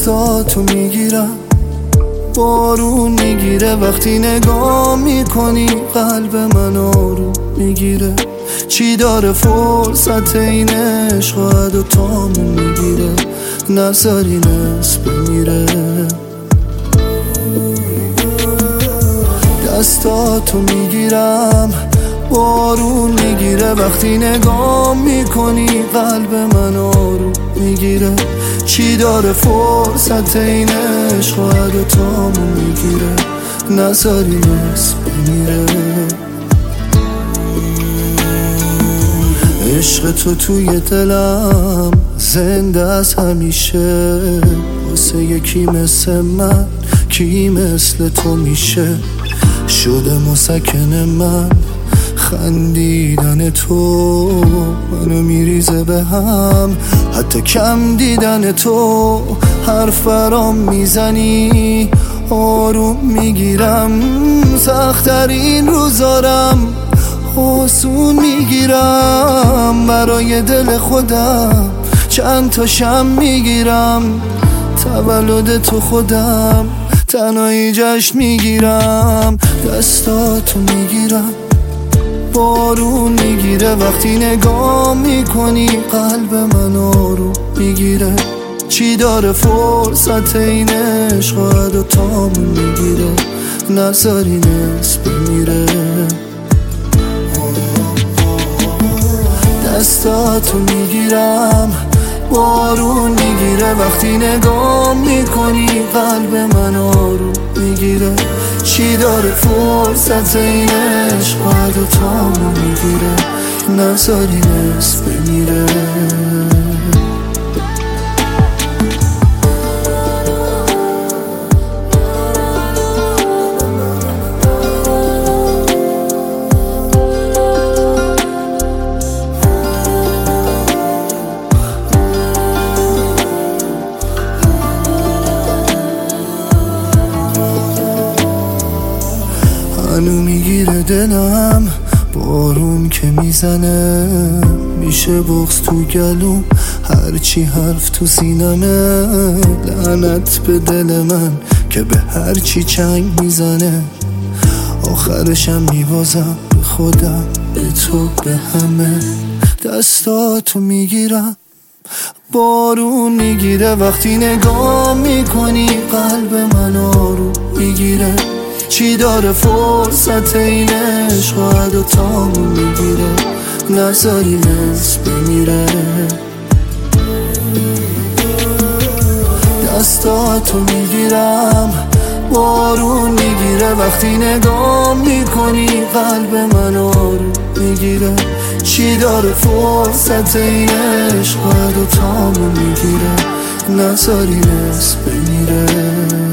دستاتو میگیرم، بارون میگیره وقتی نگاه میکنی، قلب من آروم میگیره. چی داره فرصت این عشق و تامون میگیره، نذارین اسم بمیره. دستاتو میگیرم، بارون میگیره وقتی نگاه میکنی، قلب من آروم میگیره. چی داره فرصت این عشق و تامون میگیره، نذارین اسم بمیره. عشق تو توی دلم زنده از همیشه، واسه یکی مثل من کی مثل تو میشه. شده مسکن من خندیدن تو، منو میریزه به هم حتی کم دیدن تو. حرف برام میزنی آروم میگیرم، سخت‌ترین روزارم آسون میگیرم. برای دل خودم چند تا شم میگیرم، تولد تو خودم تنهایی جشن میگیرم. دستاتو میگیرم، بارون میگیره وقتی نگاه میکنی، قلب من آروم میگیره. چی داره فرصت این عشق و تامون میگیره، نذارین اسم بمیره. دستاتو میگیرم، بارون میگیره وقتی نگاه میکنی، قلب من آروم میگیره. چی داره فرصت این عشق و تامون میگیره، نذارین اسم بمیره. منو میگیره دلم، بارون که میزنه میشه بغض تو گلوم، هرچی حرف تو سینمه. لعنت به دل من که به هرچی چنگ میزنه، آخرشم میبازم به خودم، به تو، به همه. دستاتو میگیرم، بارون میگیره وقتی نگاه میکنی، قلب من آروم میگیره. چی داره فرصت این عشق و تامون میگیره، نذارین اسم بمیره. دستاتو میگیرم، بارون میگیره وقتی نگاه میکنی، قلب من آروم میگیره. چی داره فرصت این عشق و تامون میگیره، نذارین اسم بمیره.